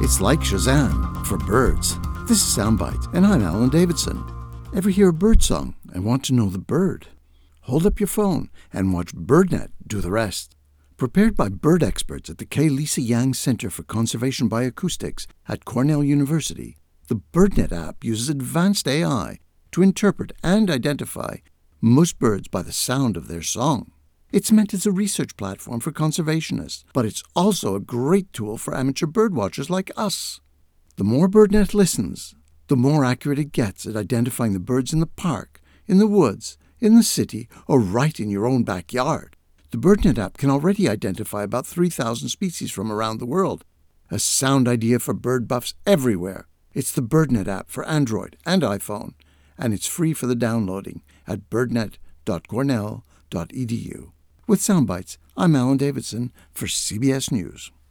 It's like Shazam for birds. This is Soundbite, and I'm Alan Davidson. Ever hear a bird song and want to know the bird? Hold up your phone and watch BirdNet do the rest. Prepared by bird experts at the K. Lisa Yang Center for Conservation Bioacoustics at Cornell University, the BirdNet app uses advanced AI to interpret and identify most birds by the sound of their song. It's meant as a research platform for conservationists, but it's also a great tool for amateur birdwatchers like us. The more BirdNet listens, the more accurate it gets at identifying the birds in the park, in the woods, in the city, or right in your own backyard. The BirdNet app can already identify about 3,000 species from around the world. A sound idea for bird buffs everywhere. It's the BirdNet app for Android and iPhone, and it's free for the downloading at birdnet.cornell.edu. With Soundbites, I'm Alan Davidson for CBS News.